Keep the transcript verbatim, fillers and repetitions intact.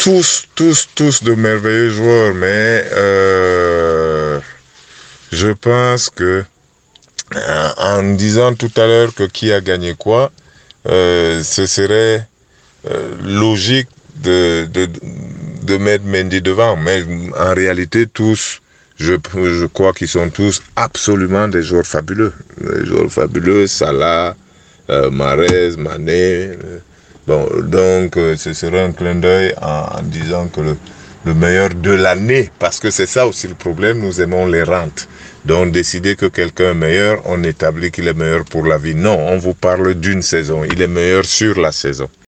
tous, tous, tous de merveilleux joueurs, mais euh, je pense que euh, en disant tout à l'heure que qui a gagné quoi, euh, ce serait euh, logique de, de, de mettre Mendy devant, mais en réalité tous, je, je crois qu'ils sont tous absolument des joueurs fabuleux, des joueurs fabuleux, Salah, euh, Mahrez, Mané. Euh, bon, donc euh, ce serait un clin d'œil en, en disant que le, le meilleur de l'année, parce que c'est ça aussi le problème, nous aimons les rentes. Donc décider que quelqu'un est meilleur, on établit qu'il est meilleur pour la vie. Non, on vous parle d'une saison, il est meilleur sur la saison.